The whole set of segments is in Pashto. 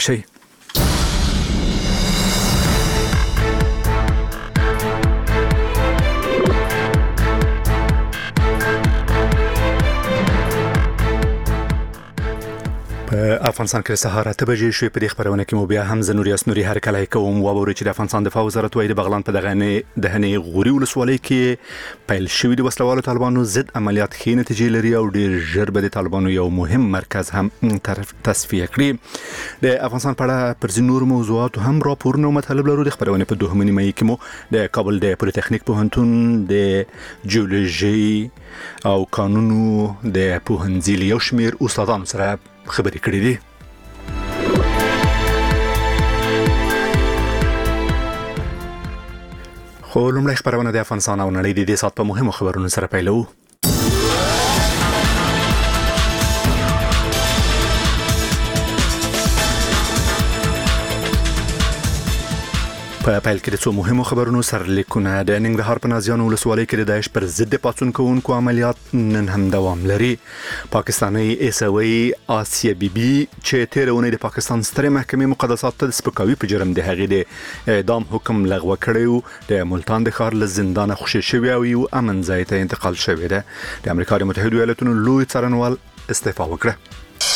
شي. افغانستان کې سهار 8 بجې شوې. په دې خبرونه کې مو بیا هم زنوریاس نوري هر کله کوم ووري چې د افغانستان دفاع وزارت وايي د بغلان په دغه نه غوري ولسوالۍ کې پیل شوې د وسلوالو طالبانو ضد عملیات ښې نتیجې لري او ډېر ژر به د طالبانو یو مهم مرکز هم تصفیه کړي. د افغانستان په اړه پر ځینو نورو موضوعاتو هم راپورونه او مطالب لرو. د خبرونه په 2 مې کې مو د کابل د پولیټیکنیک پوهنتون د جیولوژي او قانونو د پوهنځي یو شمېر استادانو سره خبرې کړې دي. خو لومړی خبرونه د افغانستان او نړۍ د دې سات په مهمو خبرونو سره پیلو. په پیل کې د څو مهمو خبرونو سرلیکونه. د ننګرهار په نازیانو ولسوالۍ کې د داعش پر ضد پاڅون کوونکو عملیات نن هم دوام لري. پاکستاني ایسوي آسیا بیبي چې تیرونه د پاکستان سترې محکمې مقدسات ته د سپکاوي په جرم د هغې د اعدام حکم لغوه کړی. د ملتان د ښار له زندانه خوشي شوی او یو امن ځای ته انتقال شوی دی. د امریکا متحده ایالاتونو لوی څارنوال استعفا وکړه.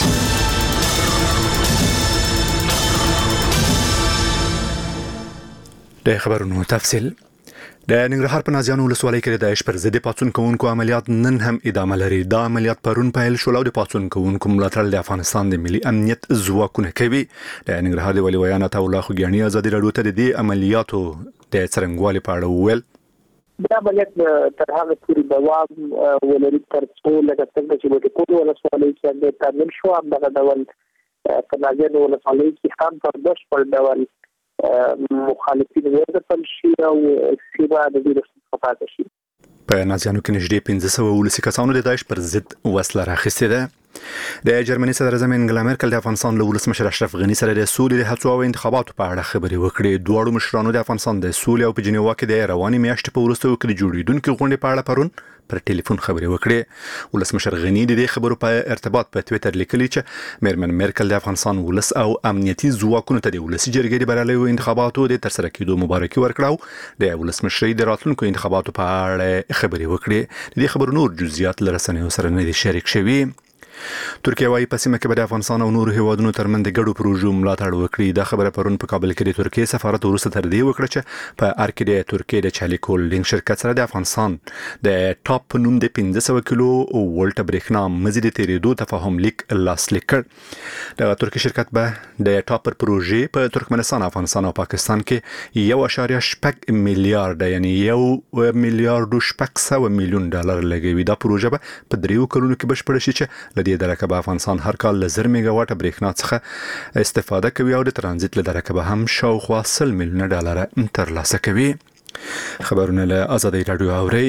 د خبرونو تفصیل. د ننګرهار په نازیانو ولسوالۍ کې د داعش پر ضد پاڅون کوونکو عملیات نن هم ادامه لري. دا عملیات پرون پیل شول او د پاڅون کوونکو ملاتړ د افغانستان د ملي امنیت ځواکونه کوي. د ننګرهار د ولي ویان عطا الله خوګیاني ازادي راډیو ته د دې عملیاتو د څرنګوالي په اړه وویل. دا عملیات تر هغه پورې دوام ولري تر څو لکه څنګه چې د ټول ولسوالۍ کې د تامین شو همدغه ډول په نازیانو ولسوالۍ کې هم په بشپړ ډول مخالفین ورته شي او سیمه د دې صفات شي. په نازیانو کې نږدې 1500 ولسی کسانو د داعش پر ضد وسله راخیستې ده. د جرمني صدر اعظم انګلا مېرکل د افغانستان له ولسمشر اشرف غني سره د سولې د هڅو او انتخاباتو په اړه خبرې وکړې. دوه مشرانو د افغانستان د سولې او په جنیوا کې د رواني میاشتې په وروستیو کې جوړیدونکو غونډې په اړه پرون پر ټلیفون خبرې وکړې. ولسمشر غني د دې خبرو په ارتباط په ټوئیټر لیکلي چې میرمن مېرکل د افغانستان ولس او امنیتي ځواکونو ته د ولسی جرګې د بریالیو انتخاباتو د ترسره کېدو مبارکي ورکړه. د ولسمشر د راتلونکو انتخاباتو په اړه خبرې وکړې. د دې خبرو نور جزئیات له رسنیو سره نه دي شریک شوي. ترکیه وايي په سیمه کې به د افغانستان او نورو هیوادونو ترمنځ د ګډو پروژو ملاتړ وکړي. دا خبره پرون په کابل کې د ترکیه سفارت وروسته تر دې وکړه چې په ار کې د ترکیه د چالیک هولډینګ شرکت سره د افغانستان د ټاپ په نوم د 1500 کیلو ولټ برېښنا مزید تیرېدو تفاهم لیک لاسلیک کړ. د ترکیه شرکت به د ټاپ پر پروژې په ترکمنستان، افغانستان او پاکستان کې 1.8 میلیارډ یعنی 1 میلیارډ 800 میلیون ډالر لګوي. دا پروژه به په 3 کلونو کې بشپړ شي چې لدې درکه به افغانستان هر کال له 1000 میگا واټ برېښنا څخه استفاده کوي او د ترانزیت له درکه به هم شاوخوا 100 میلیون ډالر ترلاسه کوي. خبرونه له آزادي رادیو اوري.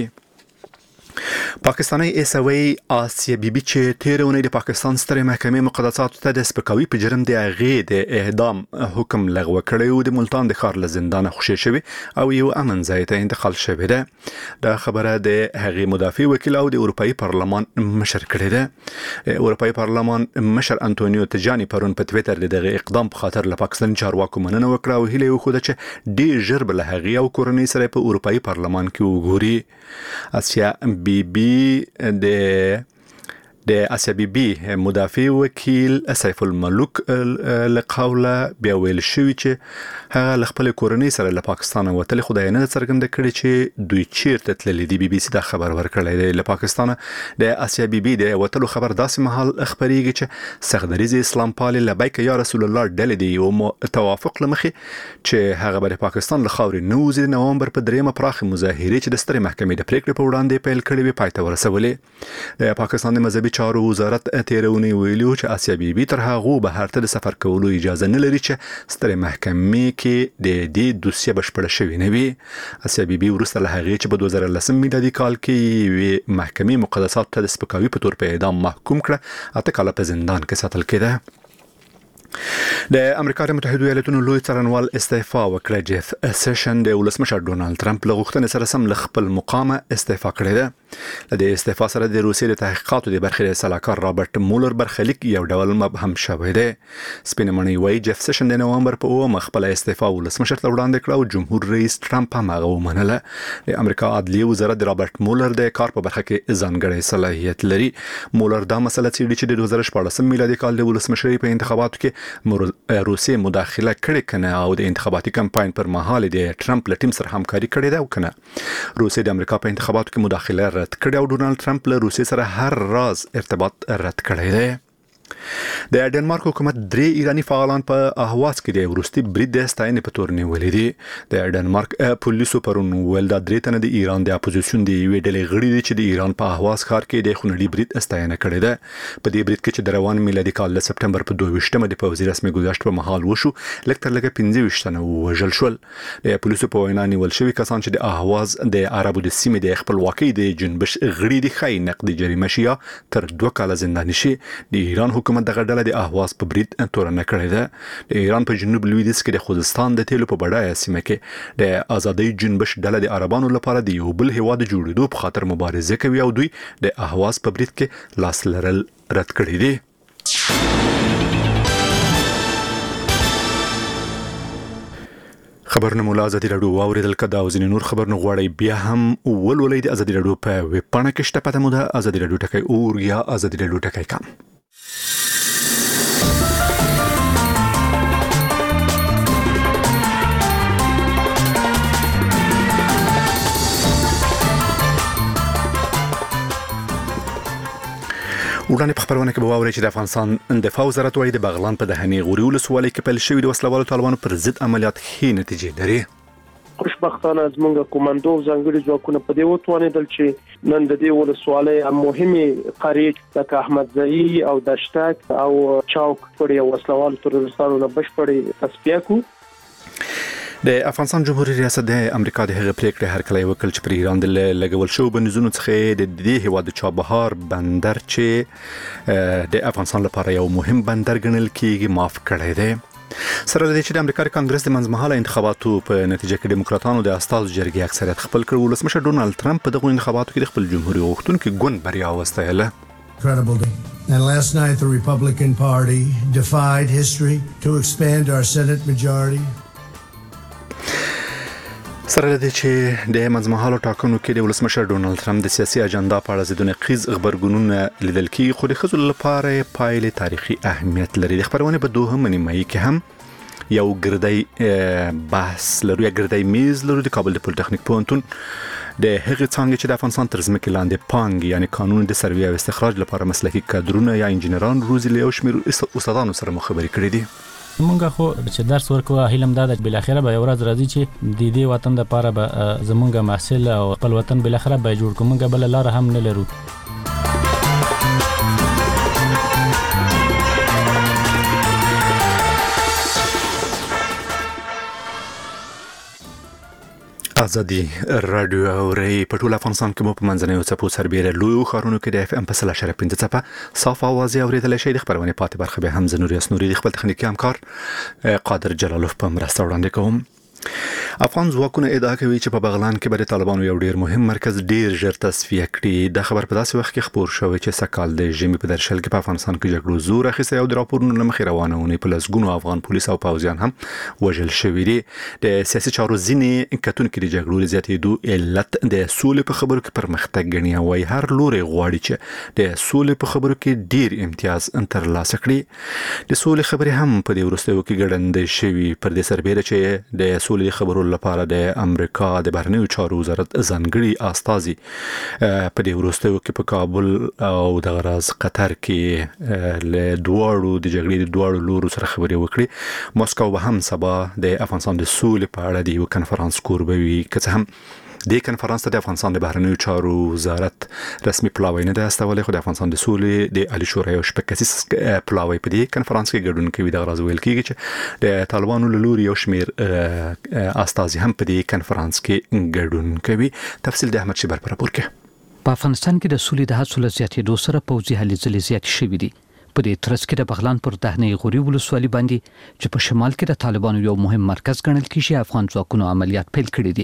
پاکستاني ایسوي آسیا بیبي چې تیرونه د پاکستان سترې محکمې مقدسات ته د سپکاوي په جرم د هغې د اعدام حکم لغوه کړی او د ملتان د ښار له زندانه خوشي شوی او یو امن ځای ته انتقال شوی ده. دا خبره د هغې مدافع وکیل او د اروپאי پارلمان مشر کړی ده. اروپאי پارلمان مشر انټونیو تجانی پرون په ټوئیټر دغه اقدام په خاطر له پاکستان چارواکو مننه وکړه او هیله وکړه چې ډېر ژر به له هغې او کورنۍ سره په اروپאי پارلمان کې وګوري. آسیا بیبي د آسیا بیبي مدافع وکیل سیف الملوک لقوله بیا ویل شوی چې هغه خپل کورنۍ سره له پاکستان وتل خدای نه څرګنده کړي چې دوی چیرته تللی دی. بي بي سي دا خبر ورکړی دی. له پاکستان د آسیا بیبي د وتلو خبر داسې مهال خبريږي چې سخدریز اسلام پال لبیک یا رسول الله ډلې دی او توافق لمخې چې هغه به پاکستان له خاورې نوزي. نوامبر په 3 پراخ مظاهره چې د سترې محکمې د پریکړې په وړاندې پیل کړې وي پای ته ورسولې. د پاکستان د مذهبي چارو وزارت تیرونی ویلو چې آسیا بیبي تر هغه بهر ته د سفر کولو اجازه نه لري چې سترې محکمې کې د دې دوسیه بشپړه شوې نه وي. آسیا بیبي ورسته له هغه چې په 2010 میلادي کال کې محکمې مقدسات ته د سپکاوي په تور په اعدام محکوم کړه. 8 کاله په زندان کې ساتل کېده. د امریکا متحده ایالاتونو لوی څارنوال استعفا وکړه. جیف سیشن د ولسمشر ډونالد ټرمپ له غوښتنې سره سم خپل مقام استعفا کړی ده. د استعفا سره د روسیې د تحقیقاتو د برخې سلاکار رابرټ مولر برخلیک یو ډول مبهم شوی دی. سپینمنۍ وایي جف سیشن د نوامبر په 9 خپل استعفا ولسمشر ته وړاندې کړه او جمهور رئیس ټرمپ هم هغه ومنله. د امریکا عدلیه وزارت د رابرټ مولر د کار په برخه کې ځانګړی صلاحیت لري. مولر دا مسله څېړي چې د 2014 میلادي کال د ولسمشرۍ په انتخاباتو کې روسیې مداخله کړې کنه او د انتخاباتي کمپاین پر مهال د ټرمپ له ټیم سره همکاري کړې ده او کنه. روسیې د امریکا په انتخاباتو کې مداخله رد کړې او ډونالد ټرمپ له روسیې سره هر راز ارتباط رد کړی دی. د ډنمارک حکومت 3 ایرانی فعالان په اهواز کې د ورستي برید د ستاینې په تور نیولې دي. د ډنمارک پولیسو پرون ویل دا 3 تنه د ایران د اپوزیشن دی وی ډلې غړي دي چې د ایران په اهواز ښار کې د خونړي برید ستاینه کړې ده. په دې برید کې چې د روان میلادي کال د سپټمبر په 22مه د پوځي رسمي گذشت په محل وشو لکه تر لږه 25 تنه وژل شول. د پولیسو په وینا نیول شوی کسان چې د اهواز د عربو د سیمې د خپلواکۍ د جنبش غړي دي خای نقدي جریمه شي تر 2 کال زنداني شي. د ایران حکومت دغه ډله د اهواز په برید تورنه کړې ده. د ایران په جنوب لویدیځ کې د خوزستان د تیلو په بډایه سیمه کې د آزادۍ جنبش ډله د عربانو لپاره د یو بل هیواد جوړېدو په خاطر مبارزه کوي او دوی د اهواز په برید کې لاس لرل رد کړی دي. خبرونه مولا ازادي راډیو واوریدل کدا او ځینې نور خبرونه غواړي بیا هم ولولئ د ازادي راډیو په ویب پاڼه کې شته پته مو ده ازادي راډیو ټکی اور یا ازادي راډیو ټکی کام. وړاندې په خبرونه کې به واورئ چې د افغانستان دفاع وزارت وايي د بغلان په دهنې غوري ولسوالۍ کې پیل شوي د وسلوالو طالبانو پر ضد عملیات ښې نتیجې لري. خوشبختانه زمونږ کوماندو ځانګړي ځواکونه په دې وتوانېدل چې نن د دې ولسوالۍ مهمه قریه لکه احمدزئی او دشتک او چوک پرې وسلوالو ترورستانو نه بشپړې تصفیه کړو. د افغانستان جمهوریت ریاست د امریکا د هغه پریکړې هرکلی وکړ چې پر ایران د لګول شو بندیزونو څخه د دې هیواد چابهار بندر چې د افغانستان لپاره یو مهم بندر ګڼل کیږي معاف کړی دی. سره د چې د امریکا کانګرس د منځمهاله انتخاباتو په نتیجه کې دیموکراتانو د استازو جرګې اکثریت خپل کړ. ولسمشر ډونالد ټرمپ په دغه انتخاباتو کې د خپل جمهوریت غوښتونکو ګوند بریا وستایله. And last night the Republican Party defied history to expand our Senate majority. سره د چې د منځمهالو ټاکنو کې د ولسمشر ډونالد ټرمپ د سیاسي اجنډا په اړه ځینې نقیض خبرګونونه لیدل کېږي خو د ښځو لپاره پایلې تاریخي اهمیت لري. د خبرونه په 2 نیمایي کې هم یو ګردی بحث لرو یا ګردی میز لرو د کابل د پولیټیکنیک پوهنتون د هغې څانګې چې د افغانستان تر ځمکې لاندې پانګې یعنی قانون د سروې او استخراج لپاره مسلکي کادرونه یا انجینران روزي له یو شمېر استادانو سره مخابرې کړې دي. مونږه خو چې درس ورکوه هیلم دا د بل اخره به ورځ راځي چې د دې وطن لپاره به زمونږه محصول او خپل وطن بل اخره به جوړ کومږه بل لار هم نه لرو. ازادي رادیو اوري په ټول افغانستان کې مو په منځنۍ او څپو سربېره لوی ښارونو کې د FM په 100.5 څپه صاف आवाज اوریدل شي. د خبرونه پاتې برخه به هم زنوري اسنوري د خپل تخنیکی همکار قادر جلالوف په مرسته وړاندې کوم. افغان ځواکونه ادعا کوي چې په بغلان کې به طالبانو یو ډیر مهم مرکز ډیر ژر تصفیه کړي. دا خبر په داسې وخت کې خبر شوی چې سکهال د ژمي په درشل کې په افغانستان کې جګړو زور اخیستی او د راپورونو له مخې روانونه په لسګونو افغان پولیس او پوځیان هم وژل شوي دي. د سیاسي چارو ځینې کتونکي د جګړو زیاتېدو علت د سولې په خبرو کې پرمختګ ګڼي او وايي هر لوري غواړي چې د سولې په خبرو کې ډیر امتیاز ترلاسه کړي. د سولې خبرې هم په دې وروستیو کې ګړندې شوي پر دې سربېره چې د سولې خبرو لپاره د امریکا د بهرنیو چارو وزارت ځانګړي استازي په دې وروستیو کې په کابل او د غراز قطر کې له دواړو د جګړې د دواړو لورو سره خبرې وکړي. مسکو به هم سبا د افغانستان د سولې په اړه د یو کنفرانس کوربوي که څه هم د کنفرانس ته د افغانستان د بهرنیو چارو وزارت رسمي پلاوی نه د استوالي خو د افغانستان د سولې د علي شورا یو شپږ کسیز پلاوی په دې کنفرانس کې ګډون کوي. د غراز ویل کېږي چې د طالبانو له لوري یو شمېر استازي هم په دې کنفرانس کې ګډون کوي. تفصیل د احمد شبر پر راپور کې. په افغانستان کې د سولې د حاصل زیاتېدو سره پوځي هلې ځلې زیات شوې دي. په دې ترڅ کې د بغلان پر دهنې غوري ولسوالۍ باندې چې په شمال کې د طالبانو یو مهم مرکز ګڼل کېږي افغان ځواکونو عملیات پیل کړي دي.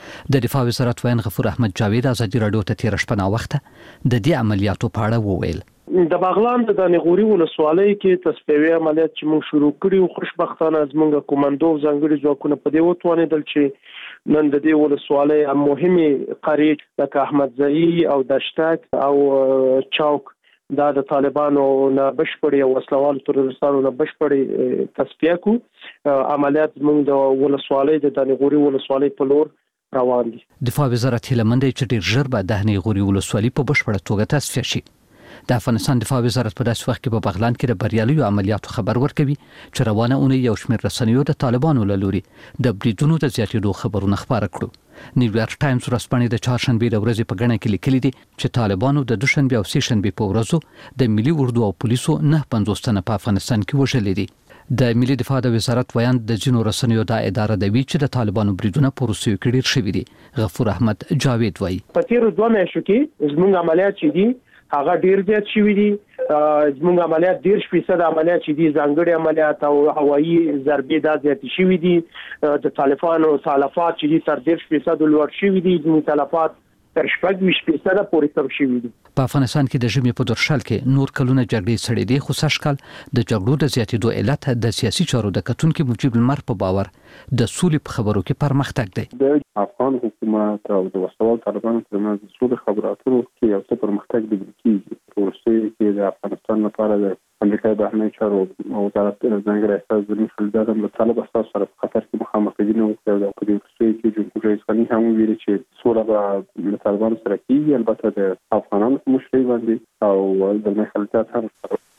د دفاع وزارت وزیر غفور احمد جاوید ازادي رادیو ته تیر شپه وخت د دې عملیاتو په اړه وویل. د بغلان د دانغوري ولسوالۍ کې تصفیوي عملیات چې موږ شروع کړی خوشبختانه زموږ کوماندو ځانګړي ځواکونه په دې وتوانېدل چې نن د دې ولسوالۍ مهمه قريه لکه احمد زئی او دشتک او چوک دا د طالبانو نه بشپړي او وسلوال ترورستانو نه بشپړي تصفیه کو عملیات موږ د ولسوالۍ د دانغوري ولسوالۍ په لور روان دي. دفاع وزارت هلمند چې ډیر ژر به د دانغوري ولسوالۍ په بشپړه توګه تصفیه شي. د افغانستان دفاع وزارت په داسې وخت کې په بغلان کې د بریالیو عملیاتو خبر ورکوي چې روانه اونۍ یو شمېر رسنیو د طالبانو له لوري د بریدونو د زیاتېدو خبرونه خپاره کړو. نیویارک ټایمز ورځپاڼې د چهارشنبې د ورځې په ګڼه کې لیکلي دي چې طالبانو د دوشنبه او سه شنبه په ورځو د ملي اردو او پولیسو 950 تنه په افغانستان کې وژلي دي. د ملي دفاع د وزارت ویاند د جنو رسنیو د اداره د وی چې د طالبانو بریدونه په روسیو کې ډیر شوي دي. غفور احمد جاوید وایي په تیر 2 میاشتو کې زموږ عملیات چې دي هغه ډیر زیات شوي دي. زموږ عملیات 10% عملیات چې دي ځانګړي عملیات او هوایي ضربې دا زیات شوي دي. د طالبانو تلفات چې دي تر 10% لوړ شوي دي. د تلفات تر 20% پورې کم شوي دي. په افغانستان کې د ژمي په درشل کې نور کلونه جګړې سړې دي خو سږکال د جګړو د زیاتېدو علت د سیاسي چارو د کتونکو مجيب المر په باور د سولې په خبرو کې پرمختګ دی. د افغان حکومت او د وسوال طالبانو ترمنځ د سولې خبرو کې یو څه پرمختګ لیدل کیږي. روسیې کې د افغانستان لپاره د امریکا بهرنی چارو وزارت ځانګړی استازی فلدادم له طالب اساس سره په خطر کې مخامخ دي نو په دې کې جمهور رئیس غني هم ویلي چې سوله به له طالبانو سره کیږي. البته د افغانانو په مشرۍ باندې او د مخالفت هم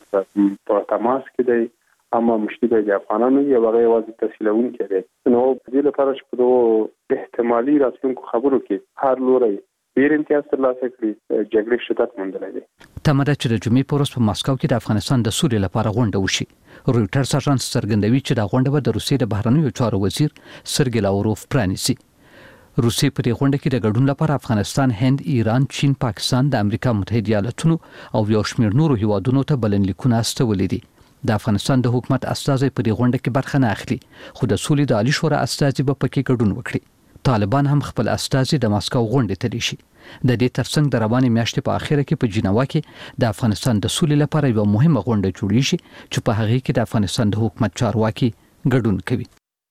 په تماس کې دی اما مشکل د افغانانو یو هغه واځي تفصیلون کړي نو په دې لپاره چې په احتمالي راتلونکو خبرو کې هر لوري ډیر امتیاز ترلاسه کړي جګړې شدت موندلای دي. تمره چې د جمعې په ورځ په ماسکو کې د افغانستان د سولې لپاره غونډه وشي. رويټرز اژانس څرګندوي چې دا غونډه به د روسیې د بهرنیو چارو وزیر سرګی لاوروف پرانیسي. روسیې په دې غونډه کې د ګډون لپاره افغانستان، هند، ایران، چین، پاکستان، د امریکا متحده ایالاتونو او یو شمېر نورو هیوادونو ته بلنلیکونه استولې دي. د افغانستان د حکومت استازي په دې غونډه کې برخه نه اخلي خو د سولې د عالی شورا استازي به پکې ګډون وکړي. طالبان هم خپل استازي د ماسکو غونډې ته لیشي. د دې ترڅنګ د روانې میاشتې په اخره کې په جنیوا کې د افغانستان د سولې لپاره یو مهمه غونډه جوړیږي چې په هغه کې د افغانستان د حکومت چارواکي ګډون کوي.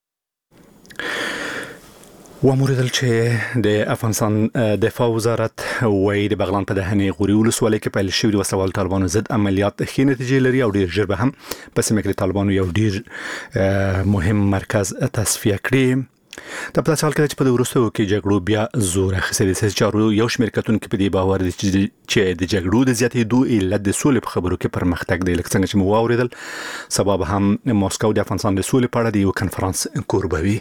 وموردل چې د افغانستان دفاع وزارت وایي د بغلان په دهنې غوري ولسوالۍ کې پیل شوی د وسوال طالبانو ضد عملیات ښې نتیجې لري او ډیر ژر به هم په سیمه کې طالبانو یو ډیر مهم مرکز تصفیه کړي. د په حال کې چې په وروستیو کې جګړو بیا زور اخیستی د سیاسي چارو یو شمېر کتونکو په دې باور دي چې د جګړو د زیاتېدو علت د سولې په خبرو کې پرمختګ دی. لکه څنګه چې مو واوریدل سبب هم ماسکو د افغانستان د سولې په اړه د یو کنفرانس کوربوي.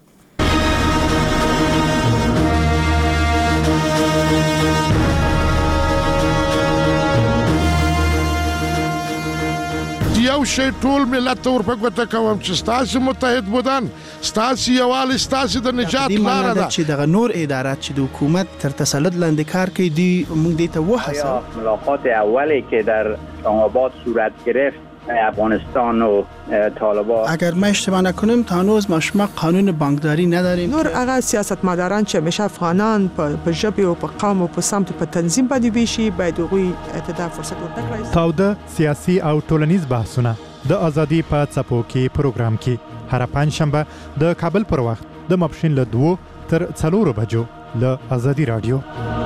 یو شی ټول ملت ورپه ګوته کوم چې ستاسو متحد بودن ستاسو یوال ستاسو د نجات لاره ده چې د نور ادارات چې د حکومت تر تسلط لاندې کار کوي دی موږ دې ته وحسه. ملاقات اولی که در اسلام‌آباد صورت گرفت افغانستان و طالبان اگر ما اشتباه نکنیم تا هنوز ما قانون بانکداری نداریم. نور هغه سیاستمداران چې همیشه افغانان په ژبه او په قوم او په سمت په تنظیم باندې ویشي باید هغوی ته فرصت ورکړي. تاوده سیاسي او ټولنیز بحثونه د ازادي په څپو کې پروګرام کې هر پنځشنبه د کابل پر وخت د ماپښین له 2 تر 4 بجو له ازادي رادیو.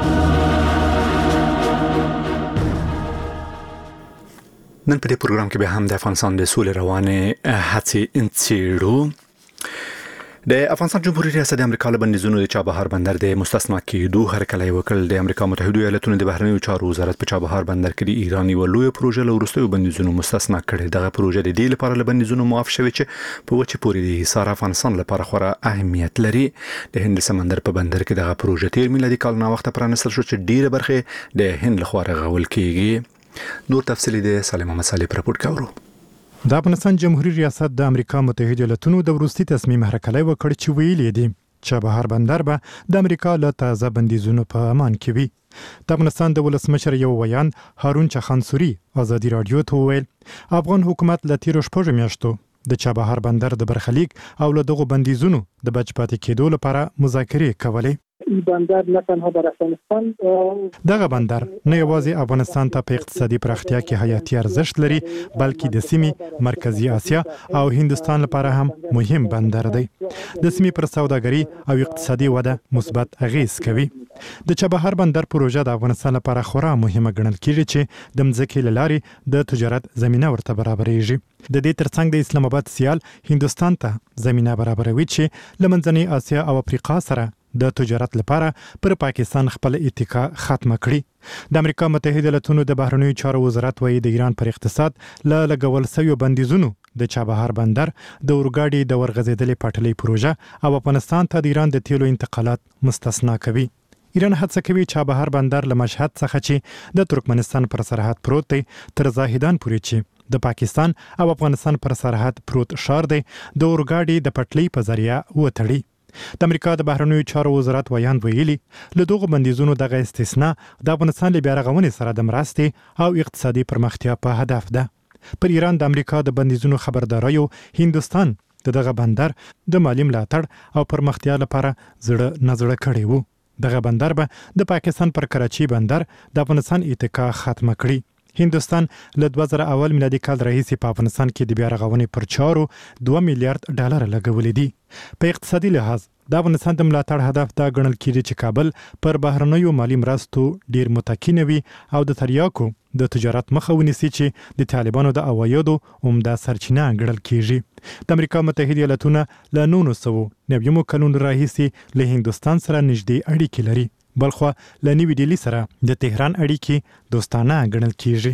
نن په دې پروګرام کې به هم د افغانستان د سولې روانه هڅې انڅېړو. د افغانستان جمهوریت ریاست د امریکا له بندیزونو د چابهار بندر د مستثنا کېدو هرکلی وکړ. د امریکا متحده ایالاتونو د بهرنیو چارو وزارت په چابهار بندر کې د ایران یو لوی پروژه له وروستیو بندیزونو مستثنا کړې. دغه پروژه د دې لپاره له بندیزونو معاف شوې چې په وچه پورې د حصار افغانستان لپاره خورا اهمیت لري. د هند سمندر په بندر کې دغه پروژه تیر میلادي کال نه وخت پرانستل شو چې ډیره برخه د هند لخوا رغول کیږي. نور تفصیلی د سالم محمد صالح رپورټ کاورو. د افغانستان جمهوریت ریاست د امریکا متحده ایالاتونو د وروستي تصمیم هرکلی وکړ چې ویلي دي چې بهر بندر به د امریکا له تازه بندیزونو په امان کې وي. د افغانستان د ولسمشر یو ویان هارون چخانسوري ازادي رادیو ته وویل افغان حکومت له تیرو 6 میاشتو د چابهار بندر د برخلیک او له دغو بندیزونو د بچ پاتې کېدو لپاره مذاکرې کولې. این بندر نه تنها در افغانستان دغه بندر نه یوازې افغانستان ته په اقتصادي پراختیا کې حیاتي ارزښت لري بلکې د سیمې مرکزی اسیا او هندستان لپاره هم مهم بندر دی. د سیمې پر سوداګري او اقتصادي وده مثبت اغیز کوي. د چابهار بندر پروژه د افغانستان لپاره خورا مهمه ګڼل کیږي چې د مځکې له لارې د تجارت زمينه ورته برابرېږي. د دې ترڅنګ د اسلام آباد سیال هندستان ته زمينه برابروي چې له منځنۍ اسیا او افریقا سره د تجارت لپاره پر پاکستان خپل اتکا ختم کړي. د امریکا متحده ایالاتونو د بهرنیو چارو وزارت وایي د ایران پر اقتصاد له لګول شویو بندیزونو د چابهار بندر د اورګاډي د ورغځېدلې پټلۍ پروژه او افغانستان ته د ایران د تیلو انتقالات مستثنا کوي. ایران هڅه کوي چابهار بندر له مشهد څخه چې د ترکمنستان پر سرحد پروت دی تر زاهدان پورې چې د پاکستان او افغانستان پر سرحد پروت شار دی د اورګاډي د پټلۍ په ذریعہ وتړي. د امریکا د بهرنیو چارو وزارت ویان ویلي له دغو بندیزونو دغه استثناء د افغانستان له بیا رغونې سره د مرستې او اقتصادي پرمختیا په هدف ده. پر ایران د امریکا د بندیزونو خبرداریو هندستان دغه بندر د مالی ملاتړ او پرمختیا لپاره زړه نظر کړی وو. دغه بندر به د پاکستان پر کراچي بندر د افغانستان اتکا ختم کړي. هندستان له 2001 میلادي کال راهیسې په افغانستان کې د بیا رغونې پر چارو $2 میلیارډ لګولې دي. په اقتصادي لحاظ د افغانستان د ملاتړ هدف دا ګڼل کیږي چې کابل پر بهرنیو مالی مرستو ډیر متکي وي او د تریاکو د تجارت مخه ونیسي چې د طالبانو د عوایدو عمده سرچینه ګڼل کیږي. د امریکا متحده ایالاتونه له 1990 کلونو راهیسې له هندستان سره نږدې اړیکې لري. بلخو له نیوی ډیلی سره د تهران اړیکې دوستانه ګڼل کیږي.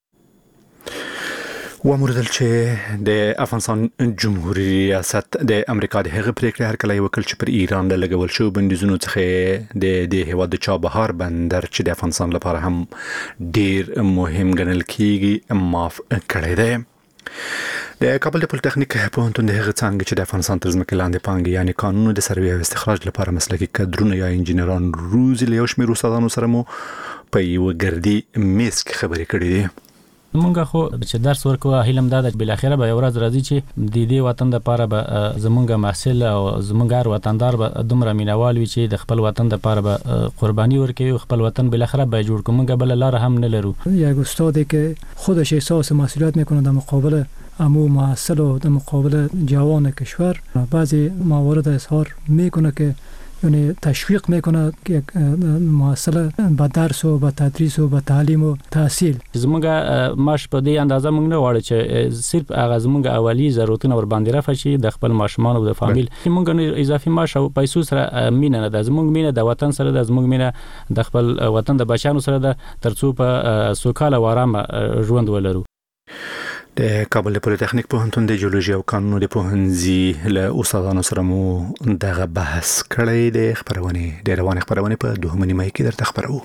وموردل چې د افغانستان جمهوریت ریاست د امریکا د هغه پریکړه هر کله وکړ چې پر ایران له لګول شو بندیزونو څخه د هیواد د چابهار بندر چې د افغانستان لپاره هم ډیر مهم ګڼل کیږي معاف کړی دی. د کابل د پولیټیکنیک پوهنتون د هغه څنګه چې د افغانستان تر ځمکې لاندې پانګې یعنی قانون د سروې او استخراج لپاره مسلکي کادرونه یا انجینران روزي له یو شمېر استادانو سره مو په یو ګردي میز کې خبرې کړې دي. مونږ خو چې درس ورکو هیلم دا د بل اخره به ورځ راځي چې د دې وطن لپاره به زمونږ محصل او زمونږ وطندار به دومره مینوال وي چې د خپل وطن لپاره به قربانی ورکوي خپل وطن بل اخره به جوړ کوم بل لار هم نه لرو. یک استادی که خودش احساس مسئولیت میکنه در مقابل امو محصل و در مقابل جوان کشور بعضی موارد اظهار میکنه که یعنی تشویق میکنه که محصل به درس و به تدریس و به تعلیم و تحصیل زمونږ ماش په دې اندازه مونږ نه وړو چې صرف هغه زمونږ اولی ضرورتونه ور باندې رافشي د خپل ماشومان او د فامیل مونږ نه اضافي ماش او پیسو سره مینه نه د زمونږ مینه د وطن سره د زمونږ مینه د خپل وطن د بچانو سره د ترڅو په سوکاله و آرام ژوند ولرو. د کابل پولیټیکنیک پوهنتون د جیولوژي او قانون د پوهنځي له استادانو سره مو دغه بحث کړی د خبرونه د روان خبرونه په 2 نیمه کې درته خبرو.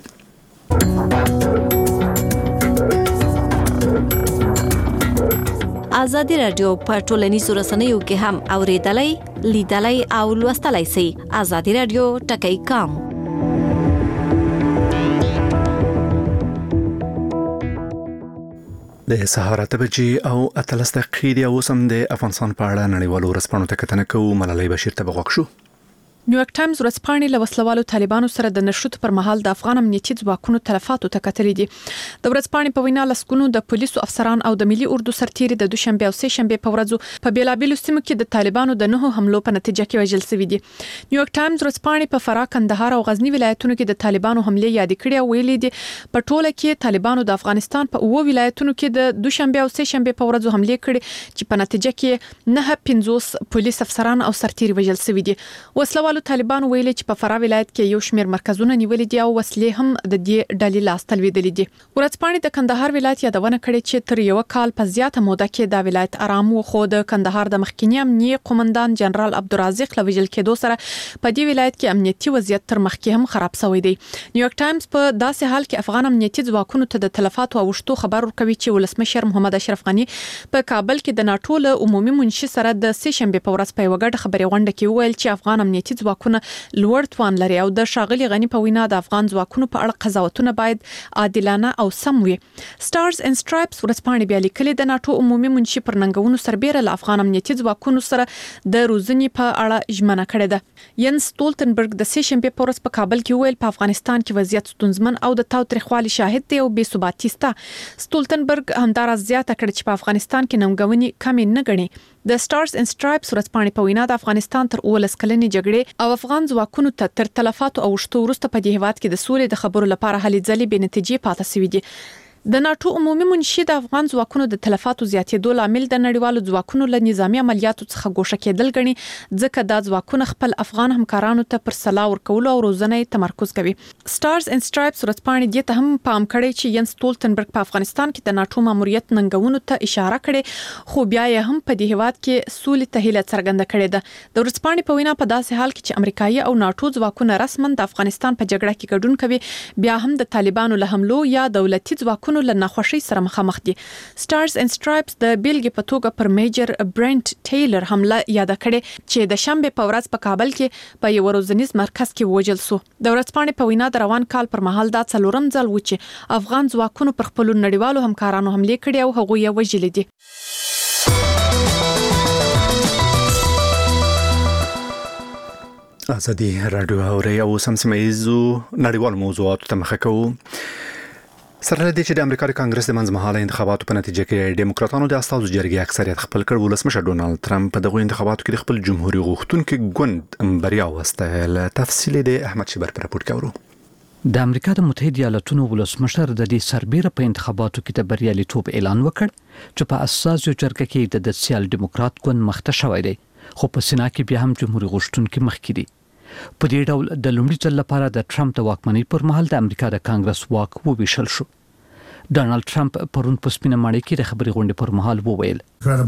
آزادی رادیو په ټولنیزو رسنیو کې هم اوریدلای لیدلای او لوستلای شئ. آزادی رادیو ټکی کام د سهار 8 بجې او 13 دقیقې او سم د افغانستان په اړه نړیوالو رسپانو ته کتنه کوو. ملالۍ بشیر ته بغوښ شو. نیویارک ټایمز ورځپاڼې له وسلوالو طالبانو سره د نشټ پر مهال د افغان امنیتي ځواکونو تلفاتو ته کتلې دي. د ورځپاڼې په وینا لسکونو د پولیسو افسران او د ملي اردو سرتیري د دوشنبه او سه شنبه په ورځو په بیلابیلو سیمو کې د طالبانو د 9 حملو په نتیجه کې وژل شوي دي. نیویارک ټایمز ورځپاڼې په فراه، کندهار او غزنی ولایتونو کې د طالبانو حمله یاد کړې او ویلي دي په ټوله کې طالبانو د افغانستان په 9 ولایتونو کې د دوشنبه او سه شنبه په ورځو حمله کړې چې په نتیجه کې 950 پولیس افسران او سرتیري وژل شوي دي. وسلوالو طالبانو ویلي چې په فراه ولایت کې یو شمېر مرکزونه نیولې دي او وسلې هم د دې ډلې لاس تلویدلې دي. ورځپاڼې د کندهار ولایت یادونه کړې چې تر یو کال په زیاته موده کې دا ولایت آرام و، خو د کندهار د مخکنی امنیتي قومندان جنرال عبدالرزاق لوجل کېدو سره په دې ولایت کې امنیتي وضعیت تر مخکې هم خراب شوی دی. نیویارک ټایمز په داسې حال کې افغان امنیتي ځواکونو ته د تلفات او وشتو خبر ورکوي چې ولسمشر محمد اشرف غنی په کابل کې د ناتو له عمومي منشي سره د سه شنبه په ورځ په وګړه خبري غونډه کې ویل چې افغان امنیتي ځواکونه لوړ توان لري او د شاغلي غنی په وینا د افغان ځواکونو په اړه قضاوتونه باید عادلانه او سم وي. سټارز اینڈ سټرایپس ورځپاڼې بیا لیکلي د ناتو عمومي منشي پر ننګونو سربېره له افغان امنیتي ځواکونو سره د روزنې په اړه ژمنه کړې ده. ینس ستولتنبرګ د سې شنبه په ورځ په کابل کې ویل په افغانستان کې وضعیت ستونزمن او د تاوتریخوالي شاهد دی او بې ثباتي شته. ستولتنبرګ همدارس زیاته کړې چې په افغانستان کې نومګونی کمی نه غني. د سټارز اینڈ سټرایپس ورځپاڼې په وینا د افغانستان تر 19 کلنې جګړې او افغان ځواکونو ته تر تلفاتو او شتو وروسته په دې هیواد کې د سولې د خبرو لپاره هلې ځلې بې نتیجې پاتې شوې دي. د ناتو عمومي منشي د افغان ځواکونو د تلفاتو زیاتېدو لامل د نړیوالو ځواکونو له نظامی عملیاتو څخه ګوښه کېدل غني ځکه د ځواکونو خپل افغان همکارانو ته پر سلا ورکول او روزنه تمرکز کوي. سټارز اینڈ سټرایپس ورځپاڼې دې ته هم پام کړی چې ینس ستولتنبرګ په افغانستان کې د ناتو ماموریت ننګونو ته اشاره کړې خو بیا یې هم په دې هیواد کې سولې ته هیله څرګنده کړې ده. د ورځپاڼې په وینا په داسې حال کې چې امریکایي او ناتو ځواکونه رسماً د افغانستان په جګړه کې ګډون کوي بیا هم د طالبانو له حملو یا دولتي ځواکونو له ناخوشي سره مخامخ دي. سټارز اینڈ سټرایپس د بیلګې په توګه پر میجر برنت ټیلر حمله یاد کړې چې د شنبه په ورځ په کابل کې په یو روزنیز مرکز کې وژل شو. د ورځپاڼې په وینا د روان کال پر مهال دا څلورم ځل و چې افغان ځواکونو پر خپل نړیوالو همکارانو حمله کړې او هغوی یې وژل دي. ازادي رادیو اوري او سمسمېزو نړیوال موضوعات ته مخه کوو. سره د امریکا د کانګرس د منځمهاله انتخاباتو په نتیجه کې دیموکراتانو د استازو جرګې اکثریت خپل کړ. ولسمشر ډونالد ترامپ په دغه انتخاباتو کې خپل جمهوریت غوښتونکي ګوند بریا وستایل. تفصیل د احمد شبر پر راپور کاورو. د امریکا د متحده ایالاتونو ولسمشر د دې سربېره په انتخاباتو کې د بریالیتوب اعلان وکړ چې په اساس یو جرګه کې د سوسیال دیموکرات ګوند مخته شوی دی خو په سنا کې بیا هم جمهوریت غوښتونکي مخکې دي. په دې ډول د لومړي ځل لپاره د ټرمپ د واکمنۍ پر مهال د امریکا د کانګرس واک وویشل شو. ډانلډ ټرمپ پرون په سپینه ماڼۍ کې د خبري غونډې پر مهال وویل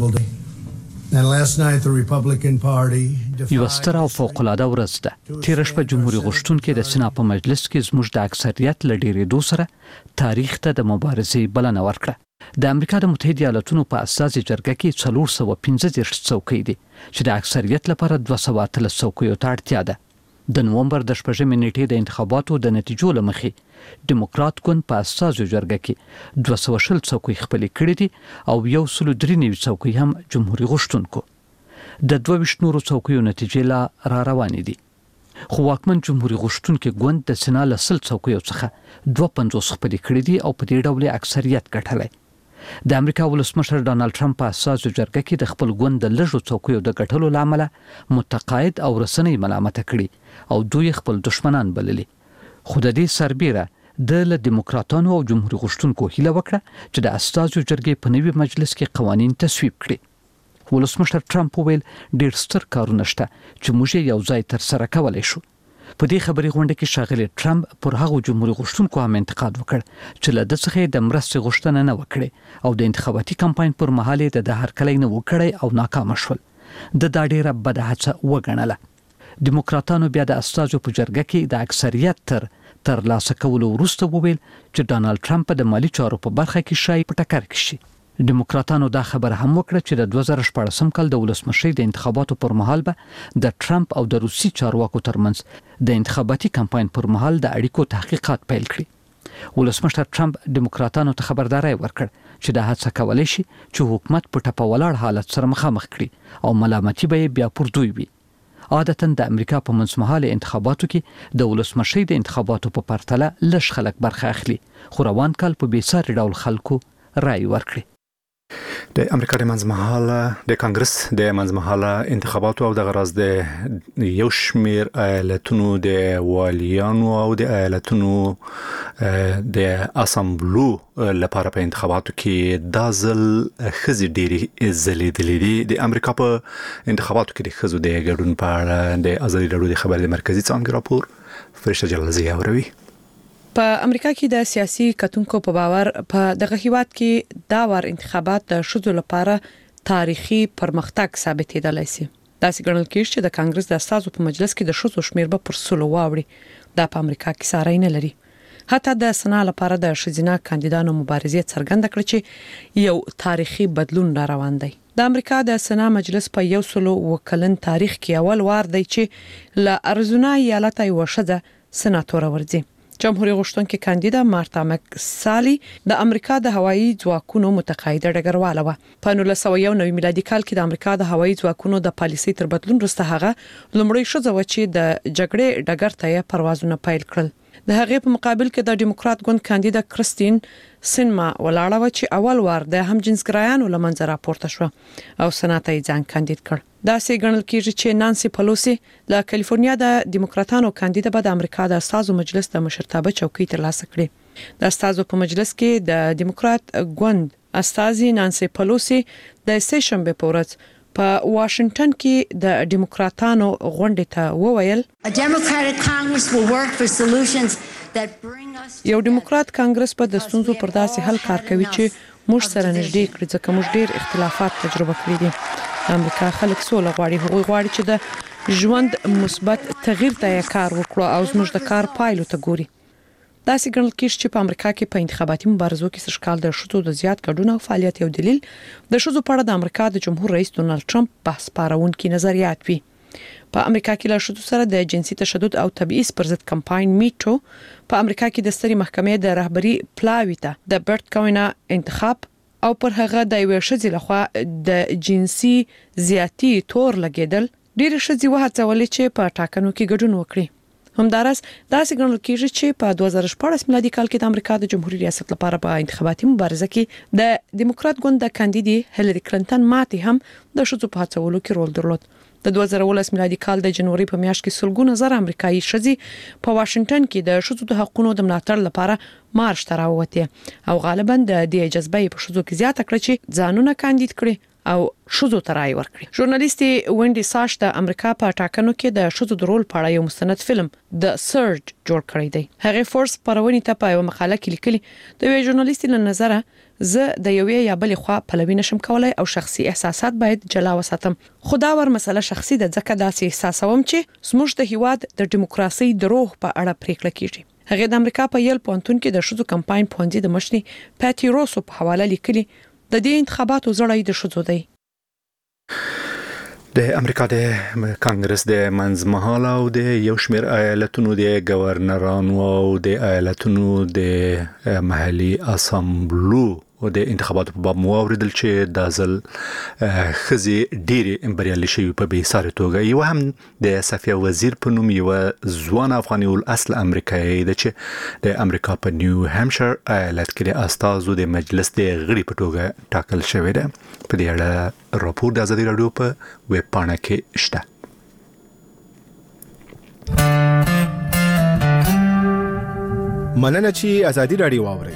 یو ستر او فوق العاده ورځ ده. تیر شپه جمهوریت غوښتونکي د سنا په مجلس کې زموږ د اکثریت لډیرې دوه سره تاریخ ته د مبارزې بلنه ورکړه. د امریکا د متحده ایالاتونو په اساسي جرګه کې 415 څوکۍ دي چې د اکثریت لپاره 213 څوکیو ته اړتیا ده. د نومبر د 8 نیټې د انتخاباتو د نتیجو لمخې دیموکرات ګوند په اساسي جرګه کې 220 څوکۍ خپل کړې دي او 193 څوکۍ هم جمهوریت غوښتونکو. د 22 نورو څوکیو نتیجې لا را روانې دي. خو واکمن جمهوریت غوښتونکي ګوند د سنا له 100 څوکیو څخه 52 خپل کړې دي او په دې ډول اکثریت ګټلای. د امریکا ولسمشر ډانلډ ترامپ په اساسي جرګه کې د خپل ګوند د لږو څوکیو د ګټلو لامل متقاعد او رسنۍ ملامت کړي او دوی خپل دشمنان بللي. خو د دې سربېره د دیموکراتانو او جمهوریت غوښتونکو هیله وکړه چې د اساسي جرګې په نوي مجلس کې قوانين تصویب کړي. ولسمشر ترامپ ویل ډېر ستر کارونه شته چې موږ یو ځای تر سره کولای شو. په دې خبري غونډه کې شاغلي ترامپ پر هغه جمهوریت غوښتونکو هم انتقاد وکړ چې له د څخه د مرستې غوښتنه نه وکړي او د انتخاباتي کمپاین پر مهال د هرکلی نه وکړي او ناکام شول. د دا ډیره بد هڅه وګڼله. دیموکراتانو بیا د اساسو په جرګه کې د اکثریت تر لاسه کولو وروسته وویل چې ډانلډ ترامپ د مالی چارو په برخه کې شای په ټکر کې شي. دیموکراتانو دا خبر هم وکړه چې د 2014 کال د ولسمشۍ د انتخاباتو پر مهال به د ټرمپ او د روسي چارواکو ترمنځ د انتخاباتي کمپاین پر مهال د اړیکو تحقیقات پیل کړي. ولسمشر ټرمپ دیموکراتانو ته خبرداري ورکړ چې د هڅه کولای شي چې حکومت په ټپه ولاړ حالت سره مخامخ کړي او ملامتي به بیا پر دوی وي. عادتاً د امریکا په منځمهاله انتخاباتو کې د ولسمشۍ د انتخاباتو په پرتله لږ خلک برخه اخلي خو روان کال په بیساري ډول خلکو رائے ورکړي. د امریکا د منځمهاله د کانګرس د منځمهاله انتخاباتو او د غرض د یو شمیر ایالتونو د والیانو او د ایالتونو د اسامبلو لپاره په انتخاباتو کې دازل خزي ډيري زلیدلې دي. د امریکا په انتخاباتو کې د خزو د ګډون په اړه د ازادي راډیو د خبري مرکزی څنګه راپور فرشته جلالزی اوروي. په امریکا کې د سیاسي کتونکو په باور په دغه هیواد کې دا ور انتخابات د شذو لپاره تاریخي پرمختګ ثابتېدلی شي. دا څنګه کېږي چې د کانګرس د استازو په مجلس کې د شذو شمیر به پر سلو واوړي. دا په امریکا کې ساري نه لري. حتی د سنا لپاره د شزینا کاندیدانو مبارزه څرګنده کړې چې یو تاریخي بدلون را روان دی. د امریکا د سنا مجلس په 100 کلن تاریخ کې اول وار دی چې له اریزونا ایالت یو شذ سناتور ورځي. جمهوریت غوښتونکې کاندیدا مارتا مکسالی د امریکا د هوایي ځواکونو متقاعده ډګرواله و. په 1991 میلادي کال کې د امریکا د هوایي ځواکونو د پالیسۍ تر بدلون وروسته هغه لومړی شذ و چې د جګړې ډګر ته پروازونه پیل کړل. د هغې په مقابل کې د ډیموکرات ګوند کاندیدا کرستین سینما ولاړه و چې اول وار د همجنسګرایانو لمنځه راپورته شو او سنات یې ځان کاندید کړ. دا سي ګڼل کېږي چې نانسي پلوسی د کالیفورنیا د ډیموکراتانو کاندیدا به د امریکا د استازو مجلس د مشرتابه چوکۍ ترلاسه کړي. د استازو په مجلس کې د ډیموکرات ګوند استازي نانسي پلوسی د سیشنبه په ورځ په واشنگټن کې د ډیموکراتانو غونډې ته وویل یو ډیموکرات کانګرس په د ستونزو پر داسې حل کار کوي چې موږ سره نږدې کړي ځکه موږ ډېر اختلافات تجربه کړي دي. امریکا خلک سوله غواړي، هغوی غواړي چې د ژوند مثبت تغییر ته کار وکړي او زموږ د کار پایلو ته ګوري. دا سي ګڼل کېږي چې په امریکا کې په انتخاباتي مبارزو کې سرشکال د شذو د زیات ګډون او فعالیت یو دلیل د شذو په اړه د امریکا د جمهور رئیس ډونالد ټرمپ بحث پارونکي نظریات وي. په امریکا کې له شذو سره د جنسي تشدد او تبعیض پر ضد کمپاین میټو په امریکا کې د ستري محکمې د رهبری پلاوی ته د برت کوینا انتخاب او پر هغه د یو شذې لخوا د جنسي زیاتی تور لګیدل ډېر شذې وهڅولې چې په ټاکنو کې ګډون وکړي. همدارس داسې ګڼل کېږي چې په 2014 میلادي کال کې د امریکا د جمهوریت ریاست لپاره په انتخاباتي مبارزه کې د ډیموکرات ګوند د کاندیدي هیلری کلینټن ماتې هم د شذو په هڅولو کې رول درلود. د 2018 میلادي کال د جنوري په میاشت کې سلګونه زره امریکایي شذې په واشنگټن کې د شذو د حقوقو د ملاتړ لپاره مارش ته راووتې او غالبا د دې جذبې په شذو کې زیاته کړې چې ځانونه کاندید کړي او شذو ته رائے ورکړي. ژورنالیستي وینډي ساش د امریکا په ټاکنو کې د شذو د رول په اړه یو مستند فلم د سرج جوړ کړی دی. هغه فورس پرونی ته په یو مقاله کې لیکلي د یو ژورنالیست له نظره زه د یوې یا بلې خوا پلوي نشم کولای او شخصي احساسات باید جلا وساتم. خدا ور مسله شخصي د ځکه داسې احساسوم چې زموږ د هیواد د دیموکراسي د روح په اړه پریکړه کیږي. هغه د امریکا په یل پونتون کې د شذو کمپاین پونځي د مشري پاتي روسو په حواله لیکلي د دې انتخاباتو زړی د شذو دی. د امریکا د کانګرس د منځمهاله او د یو شمېر ایالتونو د گورنرانو او د ایالتونو د محلي اسامبلو او د انتخاباتو په باب موریدل چې د ځل خزي ډېری بریالي شوی په بیساره توګه یو هم د صفیه وزیر په نوم یو ځوان افغاني ول اصل امریکایي د چې د امریکا په نیو هامشیر ایالت کې د استازو د مجلس د غړي په توګه ټاکل شوی دی. په دې اړه راپور د ازادي رادیو په ویب پاڼه کې شته. مننه چې ازادي رادیو واوري.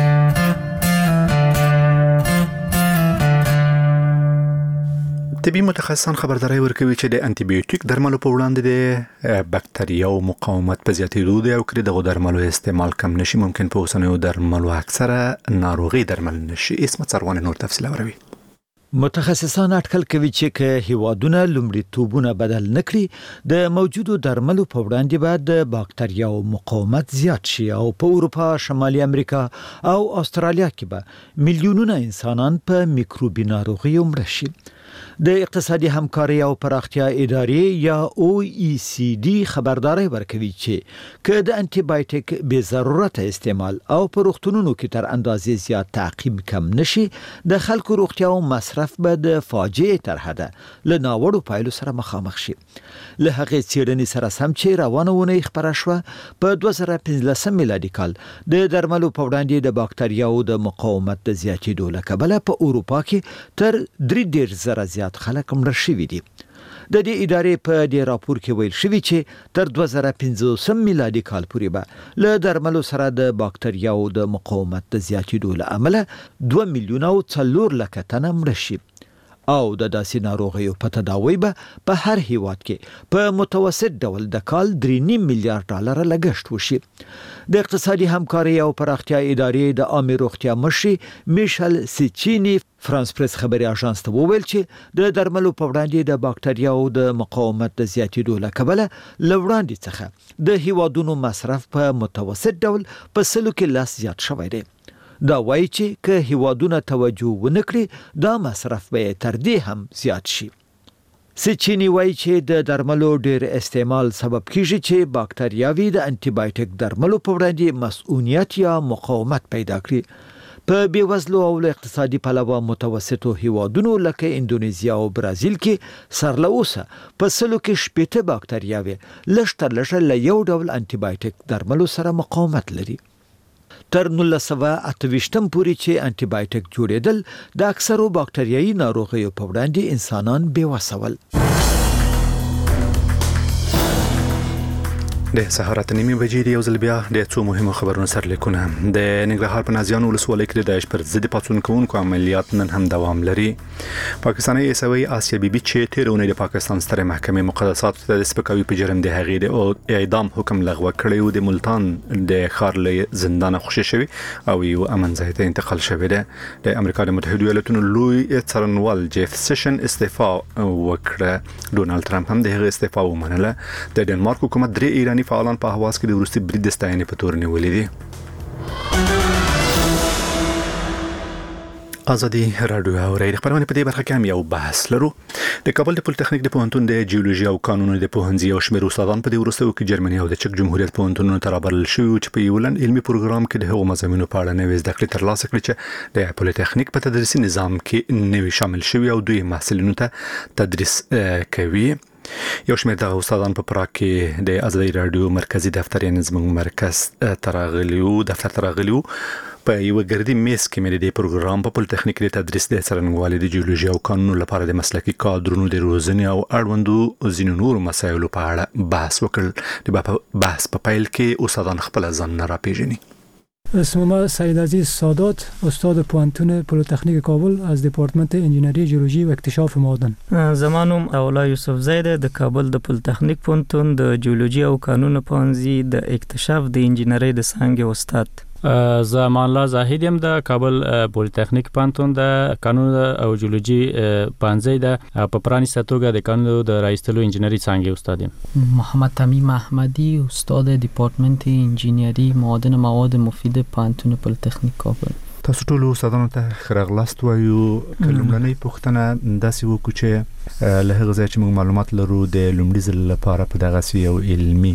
طبي متخصصان خبرداري ورکوي چې د انټي بیوټیک درملو په وړاندې د بکتریاو مقاومت په زیاتېدو دی او کړي دغه درملو استعمال کم نشي ممکن په اوسنیو درملو اکثره ناروغي درمل نشي. اسمت څرونه نور تفصیل اوروي. متخصصان اټکل کوي چې که هیوادونه لومړیتوبونه بدل نکړي د موجودو درملو په وړاندې به د باکتریاو مقاومت زیات شي او په اروپا، شمالي امریکا او استرالیا کې به میلیونونه انسانان په میکروبي ناروغیو مړه شي. د اقتصادي همکاري او پراختیا ادارې یا OECD خبرداري ورکوي چې که د انټي بایوټیک بې ضرورت استعمال او په روغتونونو کې تر اندازې زیات تعقیب کم نشي د خلکو روغتیا او مصرف به د فاجعه تر حده له ناوړو پایلو سره مخامخ شي. له هغې څېړنې سره سم چې روانه ونې خبره شوه په 2015 میلادي کال د درملو په وړاندې د باکتریاو د مقاومت د زیاتېدو له کبله په اروپا کې تر 3,000 زیات خلک مړه شوي دي. د دې ادارې په دې راپور کې ویل شوی چې تر 2015 میلادي کال پورې به له درملو سره د باکتریاو د مقاومت د زیاتېدو له امله 2 میلیونه او 4 لک تنه مړه شي. او د داسې ناروغیو په تداوی به په هر هیواد کې په متوسط ډول د کال 3.5 میلیارډ ډالر لګښت وشي. د اقتصادي همکاري او پراختیا ادارې د عامه روغتیا مشر میشل سیچینی فرانس پریس خبري اژانس ته وویل چې د درملو په وړاندې د باکتریاو د مقاومت د زیاتېدو له کبله لوړاندې څخه د هیوادونو مصرف په متوسط ډول په سلو کې لاس زیات شوی دی. دا وایي چې که هیوادونه توجه ونکړي دا مصرف به تر دې هم زیات شي. سچینی وایي چې د درملو ډیر استعمال سبب کیږي چې باکتریاوي د انټي بایوټیک درملو په وړاندې مسئولیت یا مقاومت پیدا کړي. په بیوزلو او اقتصادي پلوه متوسطو هیوادونو لکه اندونیزیا او برازیل کې سرلوسه په سلو کې 80 باکتریاوي لږ تر لږه له یو ډول انټي بایوټیک درملو سره مقاومت لري. تر 1928 پورې چې انټي بایوټیک جوړېدل د اکثرو باکتریایي ناروغیو په وړاندې انسانان بېوسه ول. د سهار اته نیمې بجې دی. یو ځل بیا د څو مهمو خبرونو سره لیکونه. د ننګرهار په نازیانو ولسوالۍ کې د داعش پر ضد پاڅون کوونکو عملیات نن هم دوام لري. پاکستاني عیسوي آسیا بیبي چې تیرونه د پاکستان ستره محکمې مقدسات ته د سپکاوي په جرم د هغې د اعدام حکم لغوه کړی او د ملتان د ښار له زندان خوشی شوی او یو امن ځای ته انتقال شوی دی. د امریکا د متحده ایالاتونو لوی څارنوال جیف سیشن استعفا وکړه. ډونالد ترامپ هم د هغې استعفا ومنله. د ډنمارک حکومت درې ایراني فعالان په حواس کې د روسي برید د ستاینې په تور نیولې دي. ازادي رادیو او رادیو خبرونه په دې برخه کې هم یو بحث لرو. د کابل د پولیټیکنیک د پوهنتون د جیولوژي او قانونو د پوهنځي او شمېر استادان په دې وروستیو کې جرمني او د چک جمهوریت پوهنتونونو ته رابلل شوي چې په یو لنډ علمي پروګرام کې د هغو مضامینو په اړه نوې زده کړې ترلاسه کړي چې د پولیټیکنیک په تدریسي نظام کې نوې شامل شوي او دوی محصلینو ته تدریس کوي. یو شمېر د استادان په پراګ کې د ازادي رادیو مرکزی دفتر یعنی زموږ مرکز تراغلیو په یو ګردي میز کې مې د پروګرام په پولیټیکنیک د تدریس د څرنګوالي د جیولوژي او قانونو لپاره د مسلکي کادرونو د روزنې او اړوندو ځینو نورو مسایلو په اړه بحث وکړ. د بحث په پیل کې استادان خپل ځان نه راپېژني. اسم ما سید عزیز سادات، استاد پوهنتون پلیتکنیک کابل از دپارتمنت انجینری جیولوژی و اکتشاف معادن. زمانم اولا یوسف زید د کابل د پلیتکنیک پوهنتون د جیولوژی او قانون پوهنځي د اکتشاف د انجینری د څانګې استاد. زمان الله زاهد يم د کابل پولیټکنیک پوهنتون د قانون او جیولوژي پوهنځي د په پرانیسته توګه د قانون د رایستلو انجینری څانګې استاد یم. محمد تمیم احمدی، استاد دپارتمنت انجینری معادن مواد مفید پوهنتون پولیټکنیک کابل. تاسو ټول استادانو ته خراغلاست وایو. کلمړنۍ پوښتنه داسې وکړو چې له هغه ځای چې موږ معلومات لرو د لومړي ځل لپاره په دغه یو علمي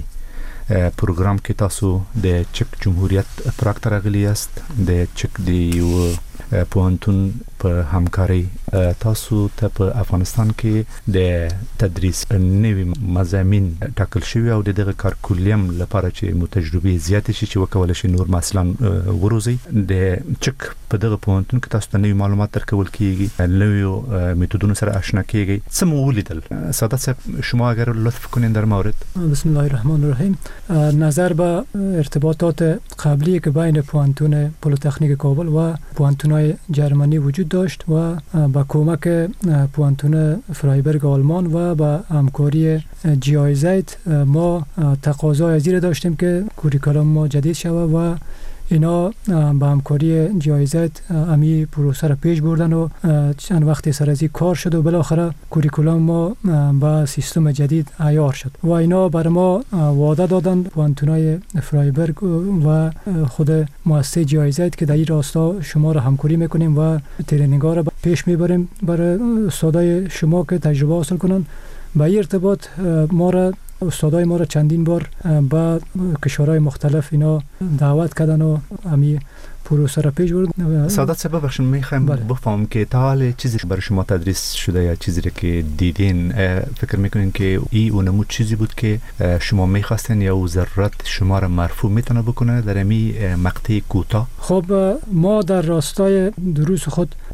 پروګرام کې تاسو د چک جمهوریت پراګ ته راغلي یاست. د چک د یو پوهنتون په همکاري تاسو ته په افغانستان کې د تدریس نوې مضامین ټاکل شوی او دغه کارکولیم لپاره چې مو تجربه زیات شي چې وکول شي نور محصلان وروزي. د چک په دغه پوهنتون کې تاسو ته نوې معلومات درکول کیږي، نوې میتودونو سره آشنا کیږي. څه مو ولیدل؟ سادات صاحب شما اگر لطف کنین در مورد. بسم الله الرحمن الرحیم. نظر به ارتباطات قبلی که بین پوهنتون پلیتکنیک کابل و پوهنتون‌های جرمنی وجود داشت و با کمک پوهنتون فرایبرگ آلمان و با همکاری جی آی زید ما تقاضای از این داشتیم که کوریکولوم ما جدید شود و اینا با همکاری جی آی زد امی پروسه را پیش بردن و چند وقتی سر از کار شد و بالاخره کوریکولوم ما با سیستم جدید عیار شد و اینا بر ما وعده دادن پوهنتون‌های فرایبرگ و خود مؤسسه جی آی زد که در این راستا شما را همکاری میکنیم و ترینینگ‌ها را پیش میبریم برای استادای شما که تجربه حاصل کنن. با این ارتباط ما را استادای ما را چندین بار با کشورهای مختلف اینا دعوت کردن و امی پروسه را پیش بردن. سادات صاحب بخشن میخوایم بفهمم که تا حال چیزی برای شما تدریس شده یا چیزی که دیدین فکر میکنین که این اونمو چیزی بود که شما میخواستین یا ضرورت شما را مرفوع میتونه بکنه در امی مقطع کوتاه؟ خب ما در راستای دروس خود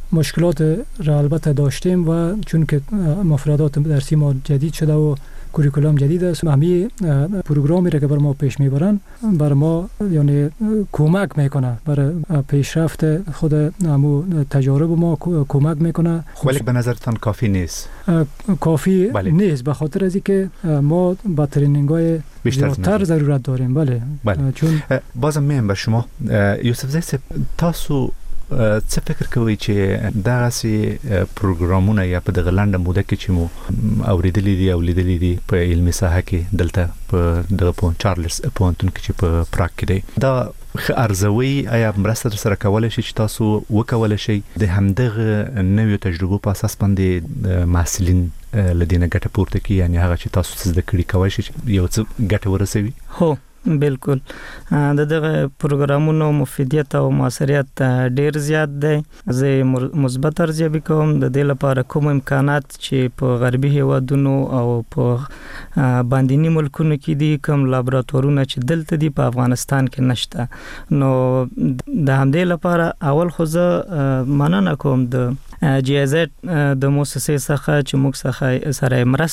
مشکلات را البته داشتیم و چون که مفردات درسی ما جدید شده و کوریکولوم جدید است، همه پروگرامی را که بر ما پیش میبرن بر ما یعنی کمک میکنه برای پیشرفت خود همو تجارب ما کمک میکنه. ولی به نظرتان کافی نیست؟ کافی نیست به خاطر از اینکه ما با ترینینگ‌های بیشتر ضرورت داریم. بله. چون بازم میم به شما یوسف زیس تاسو څه فکر کوي چې دا سي پروګرامونه یا په دغه لاندې موده کې چې مو اوریدلې دي او لیدلې دي په علمي ساحه کې دلته په دغه چارلز پونتون کې چې په پراګ کې دی دا ارزوي آیا مرسته سره کولای شي چې تاسو وکولای شي د همدغه نوې تجربو په اساس باندې محصلین لدینه ګټه پورته کوي، یعنی هغه چې تاسو زده کړی کوي شي یو څه ګټه ورسوي؟ هو بالکل دغه پروګرامونو مفیدیت او موثریت ډیر زیات دی. زه مثبت ارزیابي کوم د دې لپاره کوم امکانات چې په غربي هیوادونو او په باندینی ملکونو کې دي، کوم لابراتوارونه چې دلته دي په افغانستان کې نشته. نو د همدې لپاره اول خو زه مننه کوم د جی آی زد د مؤسسې څخه چې موږ سره مرسته